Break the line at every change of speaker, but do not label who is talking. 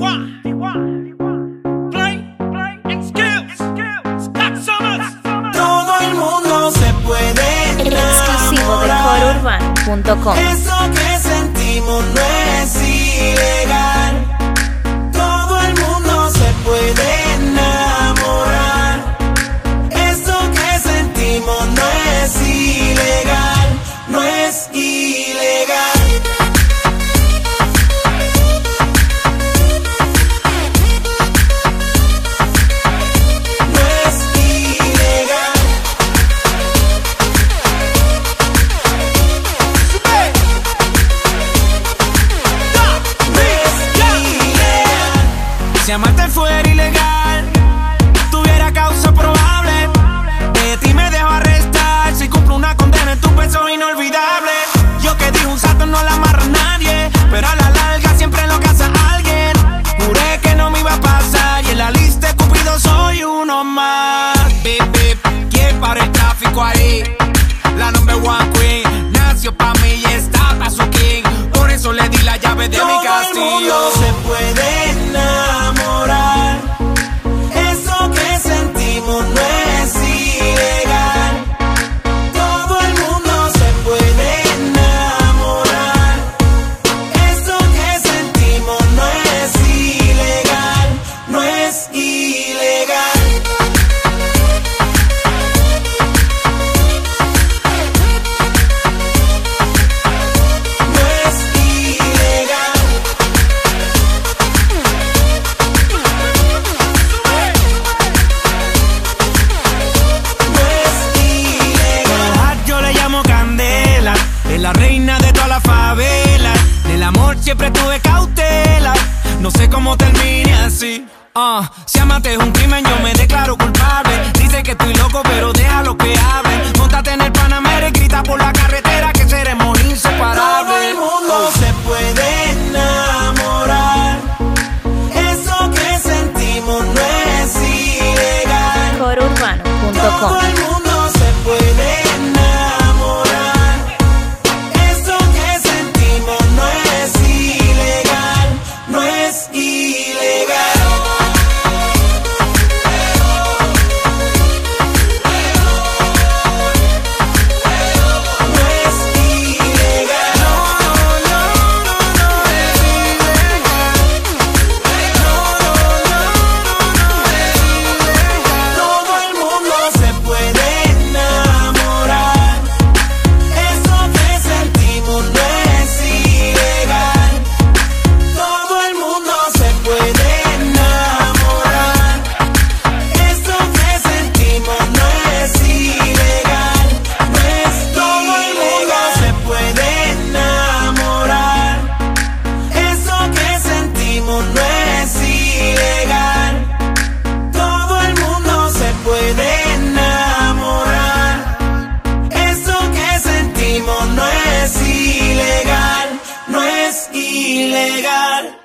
Todo el mundo se puede
El exclusivo de corourbano.com.
Eso que sentimos no es ilegal. Todo el mundo se puede enamorar. Eso que sentimos no es ilegal. No es ilegal.
Si amarte fuera ilegal, tuviera causa probable, de ti me dejo arrestar si cumplo una condena en tu peso inolvidable. Yo que dije un salto no la amarra a nadie, pero a la larga siempre lo casa alguien. Juré que no me iba a pasar y en la lista de Cupido soy uno más. Bip, bip, ¿quién para el tráfico ahí? La number one queen, nació pa' mí y está pa' su king. Por eso le di la llave de mi castillo.
Todo el mundo se puede enamorar. Eso que sentimos no es ilegal. Todo el mundo se puede enamorar. Eso que sentimos no es ilegal. No es ilegal.
La reina de toda la favela, del amor siempre tuve cautela. No sé cómo termine así. Si amarte es un crimen, yo me declaro culpable. Dice que estoy loco, pero déjalo que hable. Móntate en el Panamera y grita por la carretera que seremos inseparables.
Todo el mundo se puede enamorar. Eso que sentimos no es ilegal.
corourbano.com.
Todo el mundo se puede enamorar. Eso que sentimos no es ilegal. No es ilegal. No es ilegal.